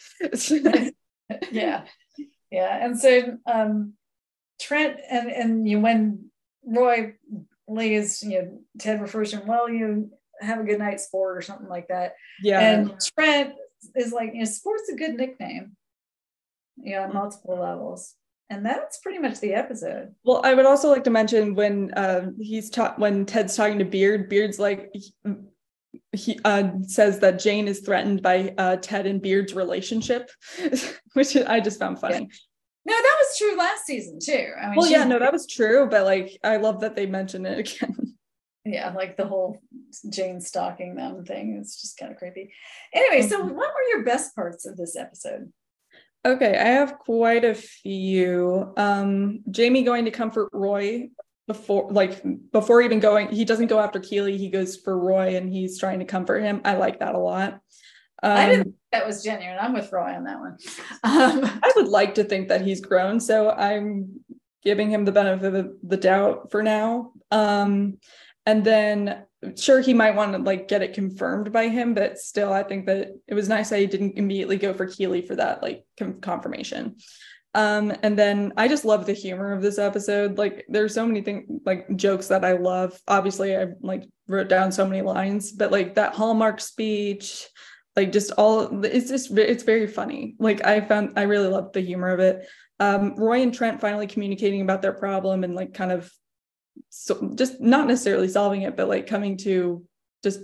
yeah, yeah, and so um, Trent and and you when Roy lays, you know, Ted refers to him, well, you have a good night, sport, or something like that. Yeah, and Trent is like, you know, sport's a good nickname. You know, on multiple levels. And that's pretty much the episode. Well, I would also like to mention when uh, he's taught when Ted's talking to Beard, Beard's like he, he uh, says that Jane is threatened by uh, Ted and Beard's relationship, which I just found funny. Yeah. No, that was true last season too. I mean, well, yeah, no, that was true, but like I love that they mentioned it again. Yeah, like the whole Jane stalking them thing is just kind of creepy. Anyway, so what were your best parts of this episode? Okay, I have quite a few. Um, Jamie going to comfort Roy before, like before even going, he doesn't go after Keeley, he goes for Roy and he's trying to comfort him. I like that a lot. Um, I didn't think that was genuine. I'm with Roy on that one. Um, I would like to think that he's grown, so I'm giving him the benefit of the doubt for now. Um, and then sure, he might want to like get it confirmed by him, but still, I think that it was nice that he didn't immediately go for Keeley for that like com- confirmation. Um, and then I just love the humor of this episode. Like, there's so many things, like jokes that I love. Obviously, I like wrote down so many lines, but like that Hallmark speech, like just all, it's just it's very funny. Like I found I really loved the humor of it. Um, Roy and Trent finally communicating about their problem and like kind of. So just not necessarily solving it, but like coming to just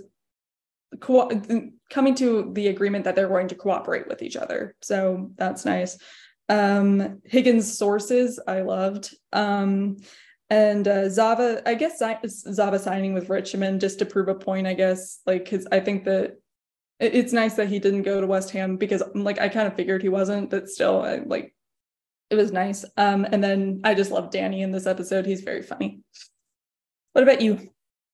co- coming to the agreement that they're going to cooperate with each other. So that's nice. Um, Higgins' sources, I loved. Um, and uh, Zava, I guess Zava signing with Richmond just to prove a point, I guess, like, because I think that it's nice that he didn't go to West Ham because like I kind of figured he wasn't, but still I, like it was nice. Um, and then I just love Danny in this episode. He's very funny. What about you?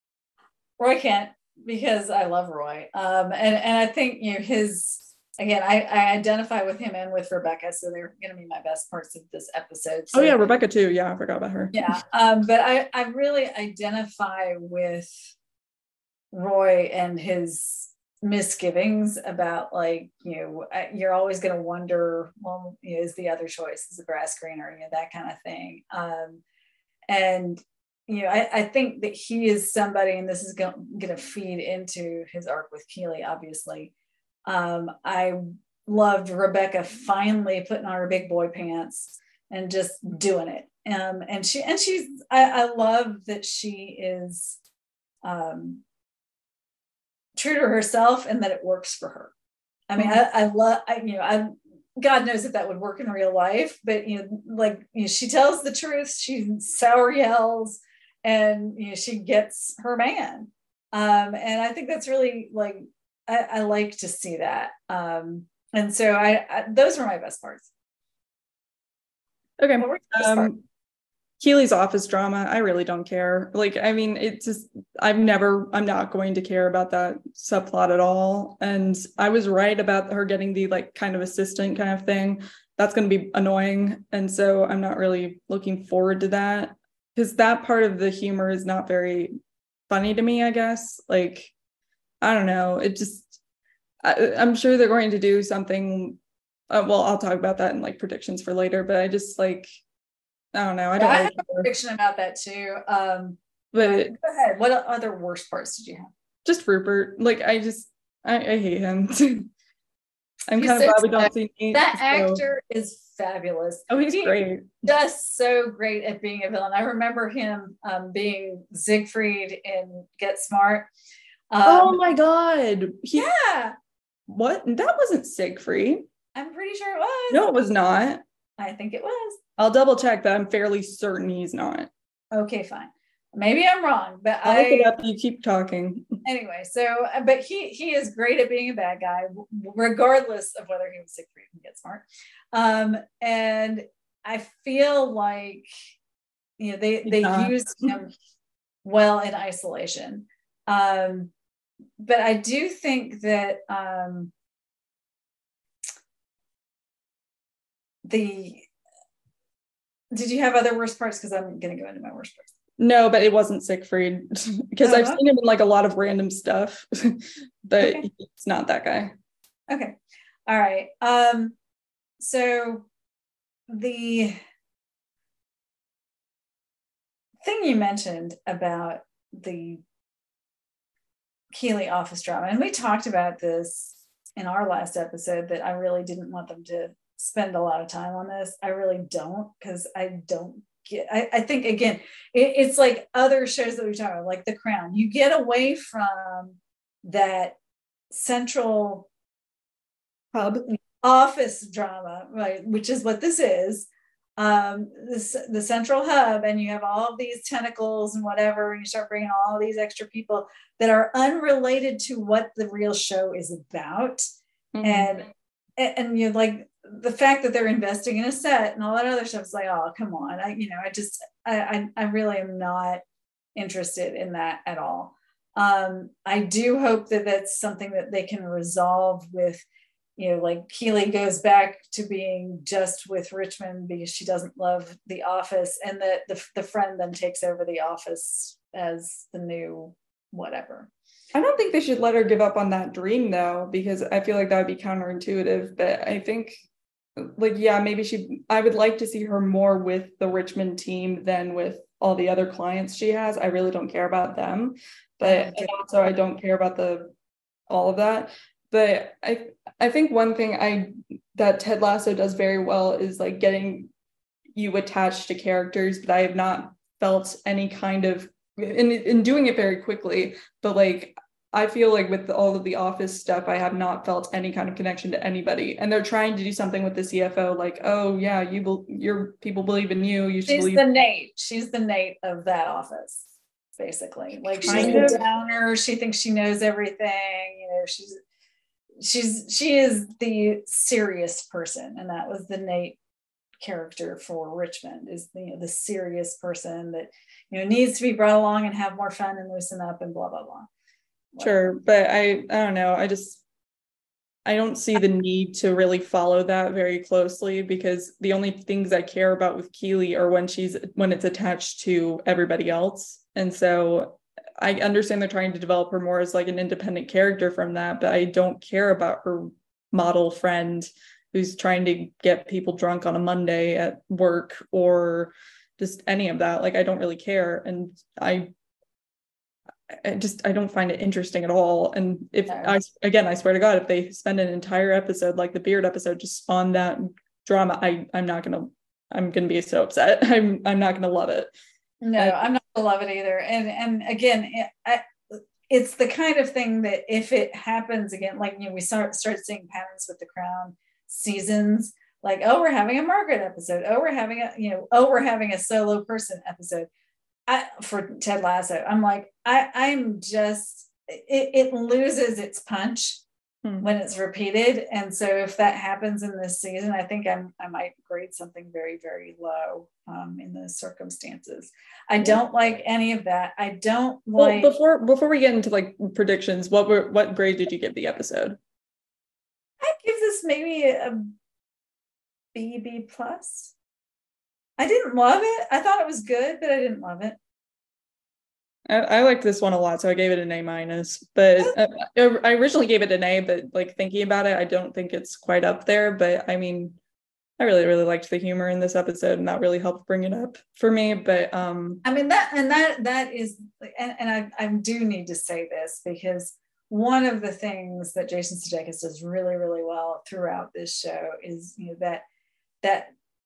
Roy Kent, because I love Roy. Um, and, and I think, you know, his, again, I, I identify with him and with Rebecca. So they're going to be my best parts of this episode. So, oh yeah, Rebecca too. Yeah, I forgot about her. Yeah. Um, but I, I really identify with Roy and his misgivings about like, you know, you're always going to wonder, well, you know, is the other choice, is the grass greener, you know, that kind of thing. Um, and, you know, I, I think that he is somebody, and this is going to feed into his arc with Keeley, obviously. Um, I loved Rebecca finally putting on her big boy pants and just doing it. Um, and she, and she's, I, I love that she is, um, true to herself and that it works for her. I mean, mm-hmm. I, I love, I, you know, I, God knows if that would work in real life, but, you know, like, you know, she tells the truth, she sour yells, and, you know, she gets her man. Um, and I think that's really like, I, I like to see that. Um, and so I, I, those were my best parts. Okay. Um, Keeley's office drama, I really don't care. Like, I mean, it's just, I've never, I'm not going to care about that subplot at all. And I was right about her getting the like kind of assistant kind of thing. That's going to be annoying. And so I'm not really looking forward to that because that part of the humor is not very funny to me, I guess. Like, I don't know. It just, I, I'm sure they're going to do something. Uh, well, I'll talk about that in like predictions for later, but I just like, I don't know. I don't. Yeah, really I have a prediction about that too. Um, but go ahead. What other worst parts did you have? Just Rupert. Like I just, I, I hate him. I'm He's kind so of glad we don't see Nate, that so. actor is fabulous. Oh, he's he, great. Just so great at being a villain. I remember him um, being Siegfried in Get Smart. Um, oh my God. He, yeah. What? That wasn't Siegfried. I'm pretty sure it was. No, it was not. I think it was. I'll double check, but I'm fairly certain he's not. Okay, fine. Maybe I'm wrong, but I'll look it I up. You keep talking. anyway. So, but he he is great at being a bad guy, regardless of whether he was Siegfried and Get Smart. Um, and I feel like you know they they Uh, used him well in isolation. Um, but I do think that um, the did you have other worst parts? Because I'm going to go into my worst parts. No, but it wasn't Siegfried because uh-huh. I've seen him in like a lot of random stuff, but okay. It's not that guy. Okay. All right. Um, so the thing you mentioned about the Keeley office drama, and we talked about this in our last episode, that I really didn't want them to spend a lot of time on this. I really don't, because I don't get, I, I think, again, it, it's like other shows that we talk about, like The Crown. You get away from that central hub office drama, right, which is what this is, um this, the central hub, and you have all of these tentacles and whatever, and you start bringing all of these extra people that are unrelated to what the real show is about. Mm-hmm. and and you're like, the fact that they're investing in a set and all that other stuff is like, oh, come on. I you know I just I I, I really am not interested in that at all. um I do hope that that's something that they can resolve with, you know, like Keeley goes back to being just with Richmond because she doesn't love the office, and that the, the friend then takes over the office as the new whatever. I don't think they should let her give up on that dream though, because I feel like that would be counterintuitive. But I think, like, yeah, maybe she, I would like to see her more with the Richmond team than with all the other clients she has. I really don't care about them, but and also I don't care about the, all of that. But I I think one thing I that Ted Lasso does very well is like getting you attached to characters, but I have not felt any kind of in in doing it very quickly. But like I feel like with all of the Office stuff, I have not felt any kind of connection to anybody. And they're trying to do something with the C F O, like, oh yeah, you be, your people believe in you. You should She's believe. the Nate. She's the Nate of that office, basically. Like she's kind the of. downer. She thinks she knows everything. You know, she's. She's she is the serious person, and that was the Nate character for Richmond, is the, you know, the serious person that, you know, needs to be brought along and have more fun and loosen up and blah blah blah. Sure, but I I don't know. I just I don't see the need to really follow that very closely, because the only things I care about with Keeley are when she's when it's attached to everybody else, and so. I understand they're trying to develop her more as like an independent character from that, but I don't care about her model friend who's trying to get people drunk on a Monday at work or just any of that. Like, I don't really care. And I, I just, I don't find it interesting at all. And if I, again, I swear to God, if they spend an entire episode, like the Beard episode, just on that drama, I, I'm not going to, I'm going to be so upset. I'm, I'm not going to love it. No, I'm not gonna love it either. And and again, it, I, it's the kind of thing that if it happens again, like, you know, we start start seeing patterns with the Crown seasons, like, oh, we're having a Margaret episode, oh, we're having a, you know, oh, we're having a solo person episode. I for Ted Lasso, I'm like, I I'm just it, it loses its punch hmm. when it's repeated. And so if that happens in this season, I think I'm I might grade something very, very low um, in those circumstances. I don't like any of that. I don't like. Well, before before we get into like predictions, what were what grade did you give the episode? I give this maybe a B B plus. I didn't love it. I thought it was good, but I didn't love it. I, I liked this one a lot, so I gave it an A minus. But uh, I originally gave it an A, but like thinking about it, I don't think it's quite up there. But I mean, I really, really liked the humor in this episode, and that really helped bring it up for me. But um, I mean that, and that that is, and, and I, I do need to say this, because one of the things that Jason Sudeikis does really, really well throughout this show is, you know, that that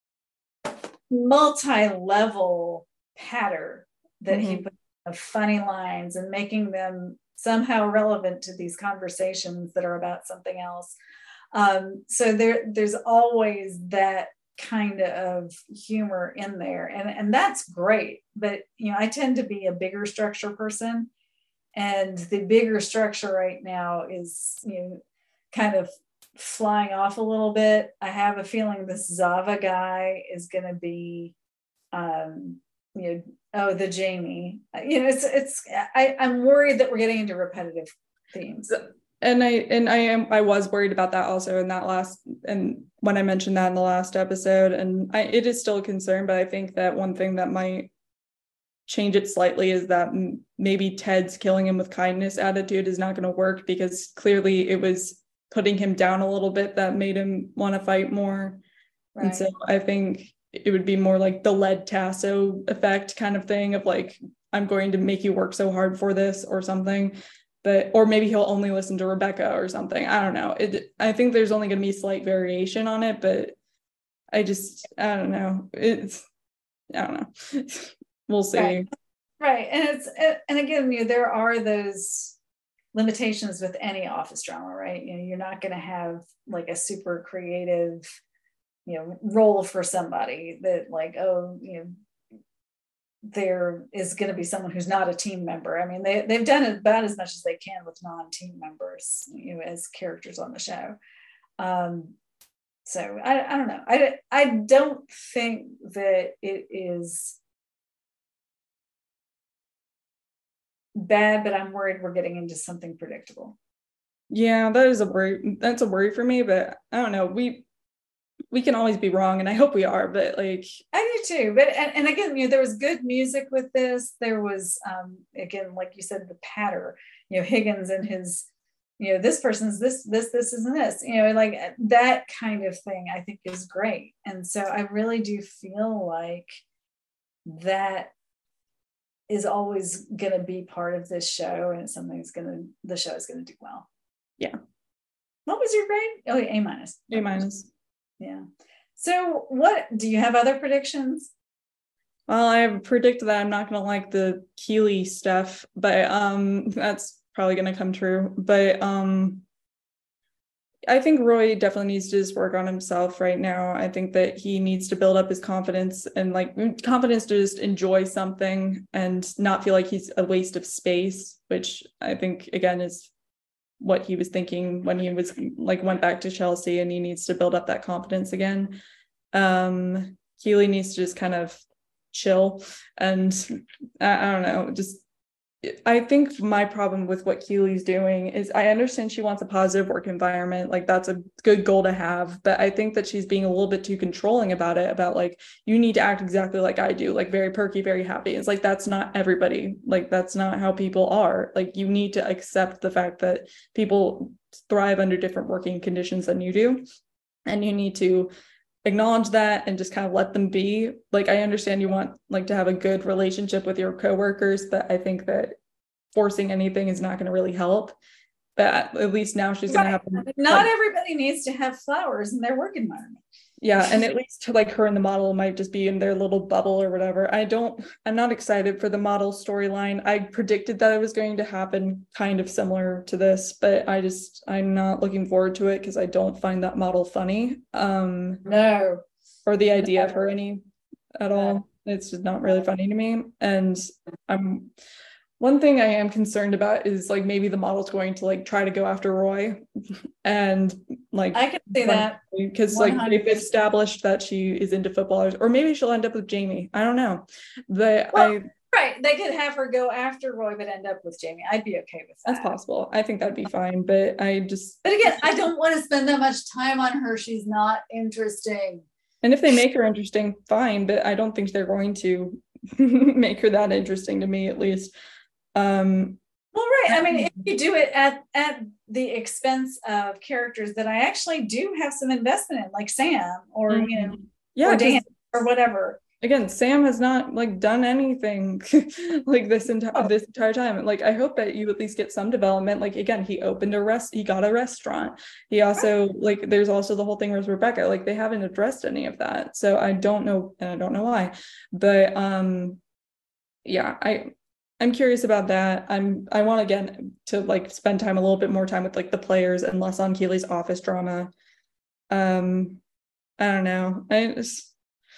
multi-level pattern that mm-hmm. he put of funny lines and making them somehow relevant to these conversations that are about something else. Um, so there, there's always that kind of humor in there, and and that's great. But you know, I tend to be a bigger structure person, and the bigger structure right now is, you know, kind of flying off a little bit. I have a feeling this Zava guy is going to be, um, you know, oh, the Jamie. You know, it's it's. I, I'm worried that we're getting into repetitive themes. And I and I am I was worried about that also in that last, and when I mentioned that in the last episode, and I it is still a concern, but I think that one thing that might change it slightly is that m- maybe Ted's killing him with kindness attitude is not going to work, because clearly it was putting him down a little bit that made him want to fight more. Right. And so I think it would be more like the Led Tasso effect kind of thing of like, I'm going to make you work so hard for this or something. But, or maybe he'll only listen to Rebecca or something. I don't know. It, I think there's only going to be slight variation on it, but I just, I don't know. It's, I don't know. We'll see. Right. Right. And it's, and again, you know, there are those limitations with any office drama, right? You know, you're not going to have like a super creative, you know, role for somebody that like, oh, you know, there is going to be someone who's not a team member. I mean, they, they've done about as much as they can with non-team members, you know, as characters on the show. Um, so I, I don't know. I, I don't think that it is bad, but I'm worried we're getting into something predictable. Yeah, that is a worry. That's a worry for me, but I don't know. We, we can always be wrong, and I hope we are, but like I do too. But and, and again, you know, there was good music with this. There was um again, like you said, the patter, you know, Higgins and his, you know, this person's this, this, this isn't this, you know, like that kind of thing I think is great. And so I really do feel like that is always gonna be part of this show, and it's something that's gonna the show is gonna do well. Yeah. What was your grade? Oh, A minus. A minus. Yeah. So what do you have other predictions? Well, I predict that I'm not going to like the Keeley stuff, but um, that's probably going to come true. But um, I think Roy definitely needs to just work on himself right now. I think that he needs to build up his confidence and like confidence to just enjoy something and not feel like he's a waste of space, which I think, again, is what he was thinking when he was like went back to Chelsea, and he needs to build up that confidence again. Um, Keeley needs to just kind of chill, and I, I don't know, just I think my problem with what Keeley's doing is I understand she wants a positive work environment, like that's a good goal to have, but I think that she's being a little bit too controlling about it, about like, you need to act exactly like I do, like very perky, very happy. It's like, that's not everybody. Like, that's not how people are. Like, you need to accept the fact that people thrive under different working conditions than you do. And you need to acknowledge that and just kind of let them be. Like, I understand you want like to have a good relationship with your coworkers, but I think that forcing anything is not going to really help. But at least now she's going to have not like, everybody needs to have flowers in their work environment. Yeah, and at least like her and the model might just be in their little bubble or whatever. I don't I'm not excited for the model storyline. I predicted that it was going to happen kind of similar to this, but I just I'm not looking forward to it because I don't find that model funny. Um no. Or the idea no. of her any at all. It's just not really funny to me. And I'm one thing I am concerned about is like maybe the model's going to like try to go after Roy, and like I can see that because like they've established that she is into footballers, or maybe she'll end up with Jamie. I don't know. But well, I right, they could have her go after Roy but end up with Jamie. I'd be okay with that. That's possible. I think that'd be fine. But I just But again, I don't want to spend that much time on her. She's not interesting. And if they make her interesting, fine, but I don't think they're going to make her that interesting, to me at least. Um, well, right. I mean, if you do it at, at the expense of characters that I actually do have some investment in, like Sam or, mm-hmm. you know, yeah, or Dan or whatever. Again, Sam has not like done anything like this entire oh. this entire time. Like, I hope that you at least get some development. Like, again, he opened a rest, he got a restaurant. He also right. like, there's also the whole thing with Rebecca. Like, they haven't addressed any of that. So I don't know, and I don't know why. But um, yeah, I. I'm curious about that. I'm I want again to like spend time a little bit more time with like the players and less on Keeley's office drama. Um I don't know. I just,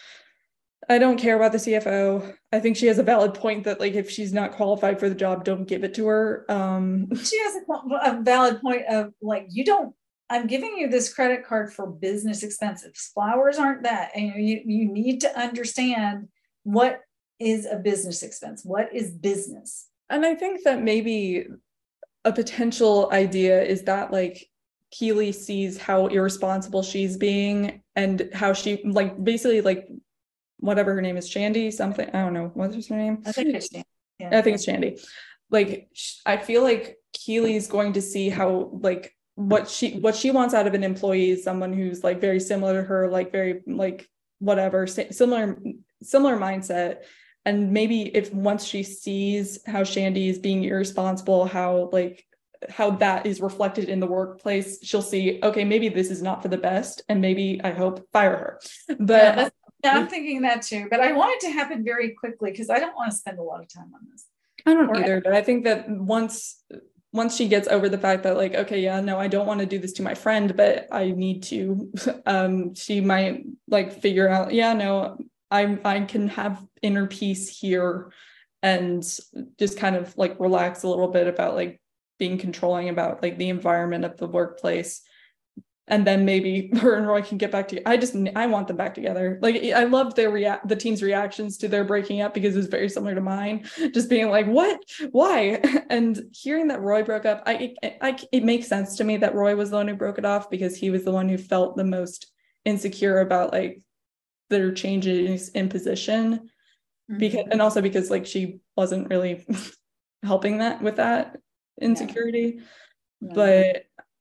I don't care about the C F O. I think she has a valid point that like if she's not qualified for the job, don't give it to her. Um, she has a, a valid point of like, you don't, I'm giving you this credit card for business expenses. Flowers aren't that. And you, you need to understand what is a business expense. What is business? And I think that maybe a potential idea is that like Keeley sees how irresponsible she's being and how she like basically like whatever her name is, Shandy something. I don't know. What's her name? I think it's Shandy. Yeah. I think it's Shandy. Like I feel like Keeley's going to see how like what she what she wants out of an employee is someone who's like very similar to her, like very like whatever similar similar mindset. And maybe if once she sees how Shandy is being irresponsible, how like how that is reflected in the workplace, she'll see, okay, maybe this is not for the best, and maybe I hope fire her. But yeah, yeah I'm thinking that too. But I want it to happen very quickly because I don't want to spend a lot of time on this. I don't or either, but I think that once once she gets over the fact that like, okay, yeah, no, I don't want to do this to my friend, but I need to, um, she might like figure out, yeah, no, I I can have inner peace here and just kind of like relax a little bit about like being controlling about like the environment of the workplace. And then maybe her and Roy can get back to, I just, I want them back together. Like, I loved their react, the team's reactions to their breaking up because it was very similar to mine, just being like, what, why? And hearing that Roy broke up, I, it, I, it makes sense to me that Roy was the one who broke it off because he was the one who felt the most insecure about like their changes in position. Mm-hmm. Because, and also because like she wasn't really helping that with that insecurity, yeah. But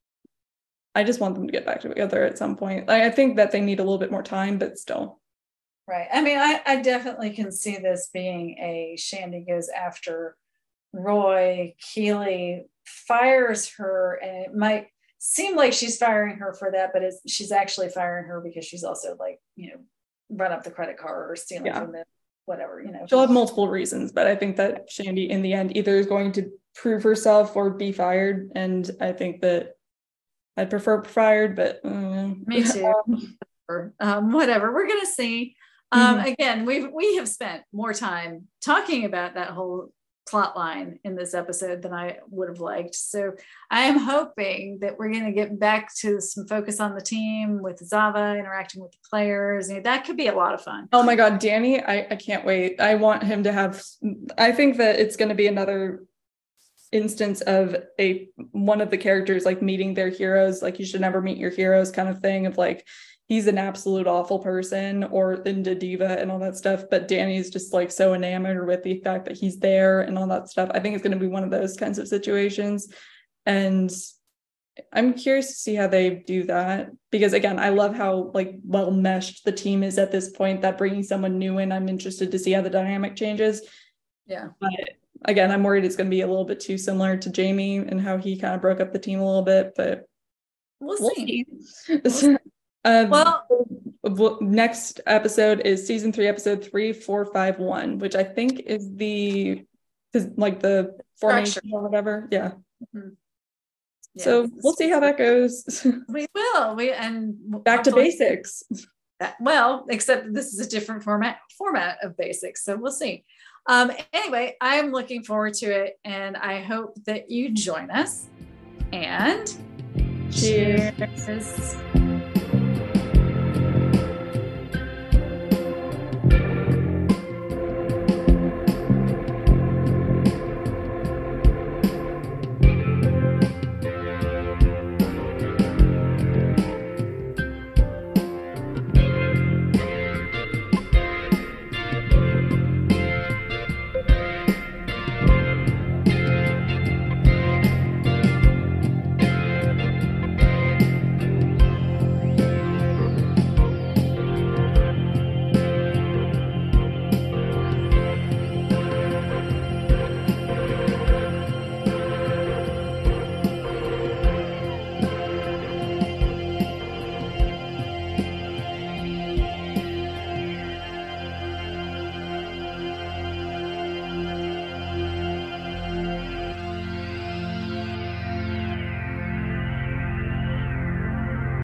I just want them to get back together at some point. Like, I think that they need a little bit more time, but still. Right. I mean, I, I definitely can see this being a Shandy goes after Roy, Keeley fires her, and it might seem like she's firing her for that, but it's, she's actually firing her because she's also like, you know, run up the credit card or stealing yeah. from them, whatever, you know. She'll have multiple reasons, but I think that Shandy in the end either is going to prove herself or be fired. And I think that I'd prefer fired, but uh, me too. um, whatever. We're gonna see. Um, mm-hmm. Again, we've we have spent more time talking about that whole plot line in this episode than I would have liked. So I am hoping that we're gonna get back to some focus on the team with Zava interacting with the players. You know, that could be a lot of fun. Oh my God, Danny! I I can't wait. I want him to have. I think that it's going to be another instance of a one of the characters like meeting their heroes, like you should never meet your heroes kind of thing, of like he's an absolute awful person or into diva and all that stuff, but Danny's just like so enamored with the fact that he's there and all that stuff. I think it's going to be one of those kinds of situations, and I'm curious to see how they do that, because again, I love how like well meshed the team is at this point, that bringing someone new in, I'm interested to see how the dynamic changes. Yeah, but again, I'm worried it's going to be a little bit too similar to Jamie and how he kind of broke up the team a little bit, but we'll, we'll see. see. um, well, next episode is season three, episode three, four, five, one, which I think is the, is like the formation or whatever. Yeah. Mm-hmm. Yes. So we'll see how that goes. We will. We and back to basics. That, well, except this is a different format format of basics. So we'll see. Um, anyway, I'm looking forward to it, and I hope that you join us. And cheers. cheers.